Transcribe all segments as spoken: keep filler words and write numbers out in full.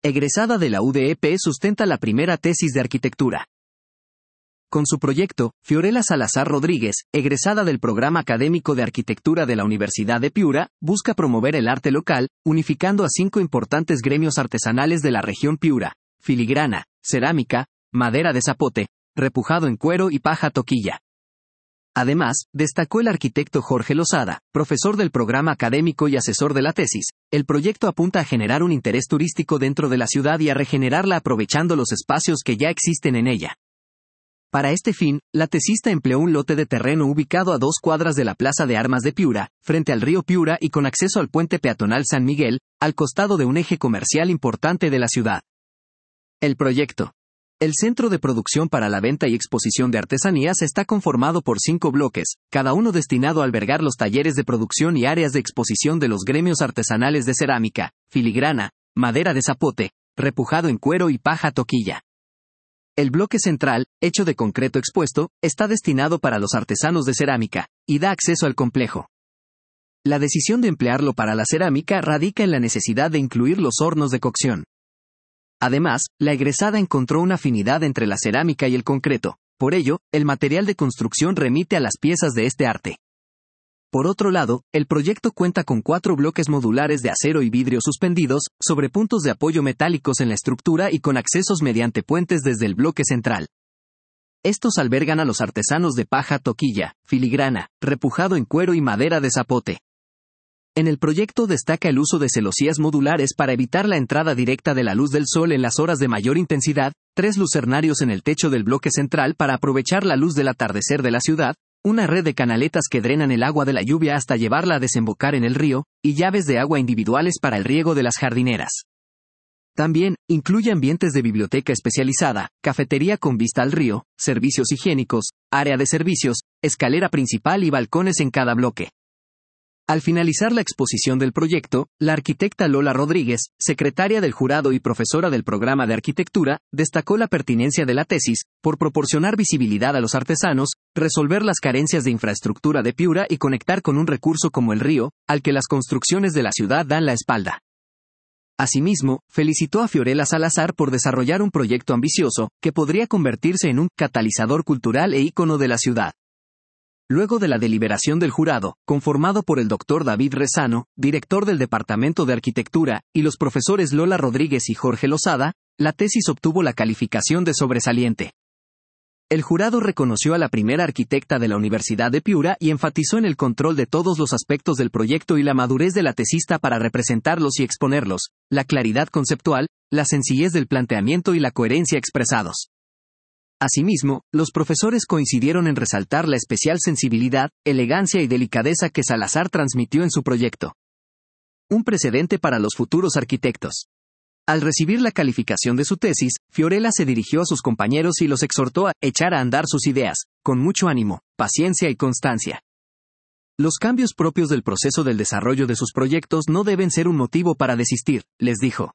egresada de la U D E P, sustenta la primera tesis de arquitectura. Con su proyecto, Fiorella Salazar Rodríguez, egresada del Programa Académico de Arquitectura de la Universidad de Piura, busca promover el arte local, unificando a cinco importantes gremios artesanales de la región Piura: filigrana, cerámica, madera de zapote, repujado en cuero y paja toquilla. Además, destacó el arquitecto Jorge Lozada, profesor del programa académico y asesor de la tesis, el proyecto apunta a generar un interés turístico dentro de la ciudad y a regenerarla aprovechando los espacios que ya existen en ella. Para este fin, la tesista empleó un lote de terreno ubicado a dos cuadras de la Plaza de Armas de Piura, frente al río Piura y con acceso al puente peatonal San Miguel, al costado de un eje comercial importante de la ciudad. El proyecto. El Centro de Producción para la Venta y Exposición de Artesanías está conformado por cinco bloques, cada uno destinado a albergar los talleres de producción y áreas de exposición de los gremios artesanales de cerámica, filigrana, madera de zapote, repujado en cuero y paja toquilla. El bloque central, hecho de concreto expuesto, está destinado para los artesanos de cerámica, y da acceso al complejo. La decisión de emplearlo para la cerámica radica en la necesidad de incluir los hornos de cocción. Además, la egresada encontró una afinidad entre la cerámica y el concreto, por ello, el material de construcción remite a las piezas de este arte. Por otro lado, el proyecto cuenta con cuatro bloques modulares de acero y vidrio suspendidos, sobre puntos de apoyo metálicos en la estructura y con accesos mediante puentes desde el bloque central. Estos albergan a los artesanos de paja toquilla, filigrana, repujado en cuero y madera de zapote. En el proyecto destaca el uso de celosías modulares para evitar la entrada directa de la luz del sol en las horas de mayor intensidad, tres lucernarios en el techo del bloque central para aprovechar la luz del atardecer de la ciudad, una red de canaletas que drenan el agua de la lluvia hasta llevarla a desembocar en el río, y llaves de agua individuales para el riego de las jardineras. También, incluye ambientes de biblioteca especializada, cafetería con vista al río, servicios higiénicos, área de servicios, escalera principal y balcones en cada bloque. Al finalizar la exposición del proyecto, la arquitecta Lola Rodríguez, secretaria del jurado y profesora del programa de arquitectura, destacó la pertinencia de la tesis, por proporcionar visibilidad a los artesanos, resolver las carencias de infraestructura de Piura y conectar con un recurso como el río, al que las construcciones de la ciudad dan la espalda. Asimismo, felicitó a Fiorella Salazar por desarrollar un proyecto ambicioso, que podría convertirse en un catalizador cultural e ícono de la ciudad. Luego de la deliberación del jurado, conformado por el doctor David Rezano, director del Departamento de Arquitectura, y los profesores Lola Rodríguez y Jorge Lozada, la tesis obtuvo la calificación de sobresaliente. El jurado reconoció a la primera arquitecta de la Universidad de Piura y enfatizó en el control de todos los aspectos del proyecto y la madurez de la tesista para representarlos y exponerlos, la claridad conceptual, la sencillez del planteamiento y la coherencia expresados. Asimismo, los profesores coincidieron en resaltar la especial sensibilidad, elegancia y delicadeza que Salazar transmitió en su proyecto. Un precedente para los futuros arquitectos. Al recibir la calificación de su tesis, Fiorella se dirigió a sus compañeros y los exhortó a echar a andar sus ideas, con mucho ánimo, paciencia y constancia. Los cambios propios del proceso del desarrollo de sus proyectos no deben ser un motivo para desistir, les dijo.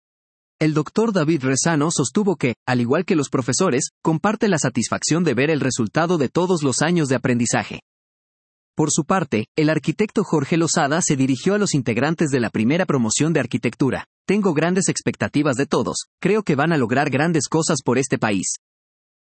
El doctor David Rezano sostuvo que, al igual que los profesores, comparte la satisfacción de ver el resultado de todos los años de aprendizaje. Por su parte, el arquitecto Jorge Lozada se dirigió a los integrantes de la primera promoción de arquitectura. Tengo grandes expectativas de todos, creo que van a lograr grandes cosas por este país.